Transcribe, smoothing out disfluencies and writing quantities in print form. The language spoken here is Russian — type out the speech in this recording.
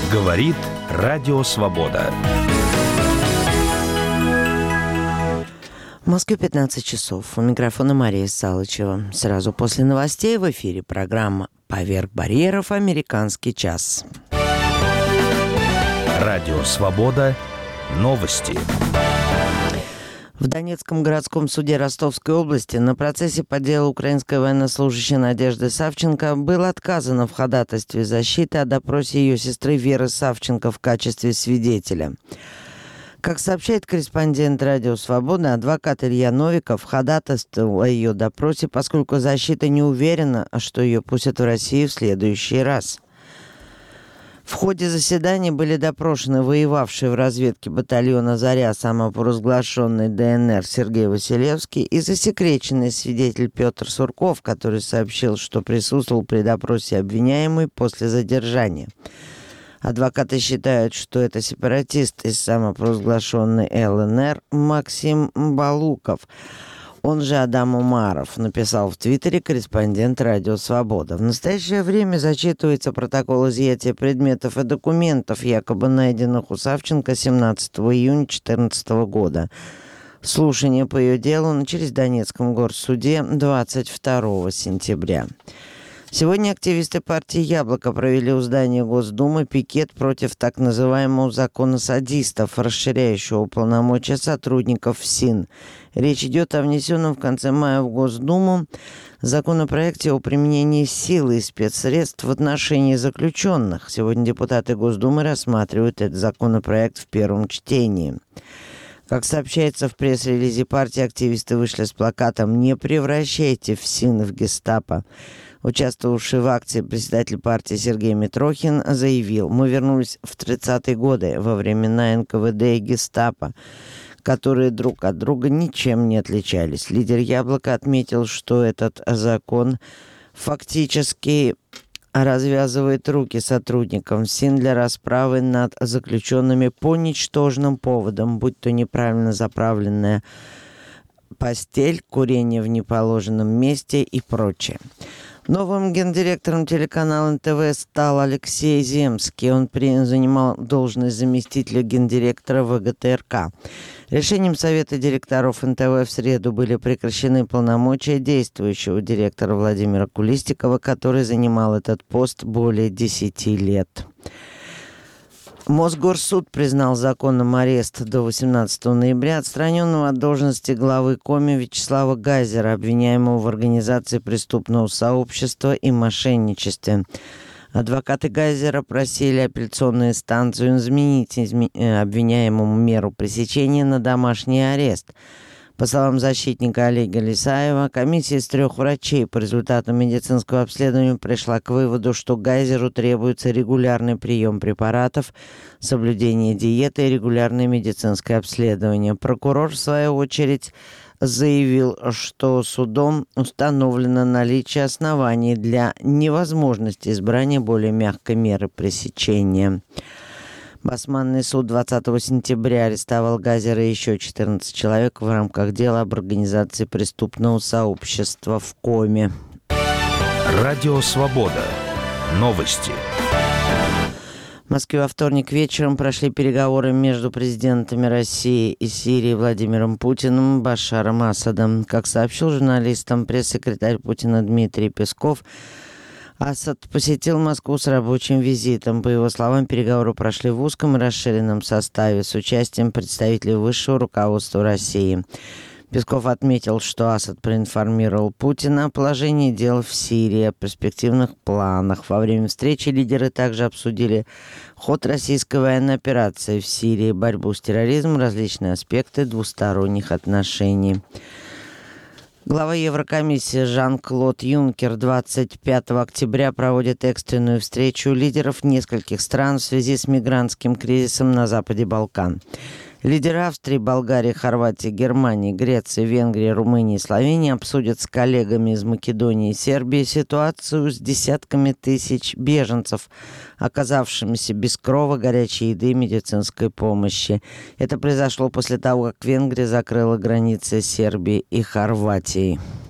Говорит Радио Свобода. В Москве 15 часов. У микрофона Мария Салычева. Сразу после новостей в эфире программа «Поверх барьеров. Американский час». Радио Свобода. Новости. В Донецком городском суде Ростовской области на процессе по делу украинской военнослужащей Надежды Савченко было отказано в ходатайстве защиты о допросе ее сестры Веры Савченко в качестве свидетеля. Как сообщает корреспондент «Радио Свобода», адвокат Илья Новиков ходатайствовал о ее допросе, поскольку защита не уверена, что ее пустят в Россию в следующий раз. В ходе заседания были допрошены воевавший в разведке батальона «Заря» самопровозглашенный ДНР Сергей Василевский и засекреченный свидетель Петр Сурков, который сообщил, что присутствовал при допросе обвиняемой после задержания. Адвокаты считают, что это сепаратист из самопровозглашенной ЛНР Максим Балуков, он же Адам Умаров, написал в Твиттере корреспондент «Радио Свобода». В настоящее время зачитывается протокол изъятия предметов и документов, якобы найденных у Савченко 17 июня 2014 года. Слушания по ее делу начались в Донецком горсуде 22 сентября. Сегодня активисты партии «Яблоко» провели у здания Госдумы пикет против так называемого закона садистов, расширяющего полномочия сотрудников ФСИН. Речь идет о внесенном в конце мая в Госдуму законопроекте о применении силы и спецсредств в отношении заключенных. Сегодня депутаты Госдумы рассматривают этот законопроект в первом чтении. Как сообщается в пресс-релизе партии, активисты вышли с плакатом «Не превращайте ФСИН в гестапо». Участвовавший в акции председатель партии Сергей Митрохин заявил: «Мы вернулись в 30-е годы, во времена НКВД и гестапо, которые друг от друга ничем не отличались». Лидер «Яблока» отметил, что этот закон фактически развязывает руки сотрудникам ФСИН для расправы над заключенными по ничтожным поводам, будь то неправильно заправленная постель, курение в неположенном месте и прочее. Новым гендиректором телеканала НТВ стал Алексей Земский. Он занимал должность заместителя гендиректора ВГТРК. Решением Совета директоров НТВ в среду были прекращены полномочия действующего директора Владимира Кулистикова, который занимал этот пост более 10 лет. Мосгорсуд признал законным арест до 18 ноября отстраненного от должности главы Коми Вячеслава Гайзера, обвиняемого в организации преступного сообщества и мошенничестве. Адвокаты Гайзера просили апелляционную инстанцию изменить обвиняемому меру пресечения на домашний арест. По словам защитника Олега Лисаева, комиссия из 3 врачей по результатам медицинского обследования пришла к выводу, что Гайзеру требуется регулярный прием препаратов, соблюдение диеты и регулярное медицинское обследование. Прокурор, в свою очередь, заявил, что судом установлено наличие оснований для невозможности избрания более мягкой меры пресечения. Басманный суд 20 сентября арестовал Гайзера и еще 14 человек в рамках дела об организации преступного сообщества в Коми. Радио Свобода. Новости. В Москве во вторник вечером прошли переговоры между президентами России и Сирии Владимиром Путиным и Башаром Асадом. Как сообщил журналистам пресс-секретарь Путина Дмитрий Песков, Асад посетил Москву с рабочим визитом. По его словам, переговоры прошли в узком и расширенном составе с участием представителей высшего руководства России. Песков отметил, что Асад проинформировал Путина о положении дел в Сирии, о перспективных планах. Во время встречи лидеры также обсудили ход российской военной операции в Сирии, борьбу с терроризмом, различные аспекты двусторонних отношений. Глава Еврокомиссии Жан-Клод Юнкер 25 октября проводит экстренную встречу лидеров нескольких стран в связи с мигрантским кризисом на западе Балкан. Лидеры Австрии, Болгарии, Хорватии, Германии, Греции, Венгрии, Румынии и Словении обсудят с коллегами из Македонии и Сербии ситуацию с десятками тысяч беженцев, оказавшимися без крова, горячей еды и медицинской помощи. Это произошло после того, как Венгрия закрыла границы Сербии и Хорватии.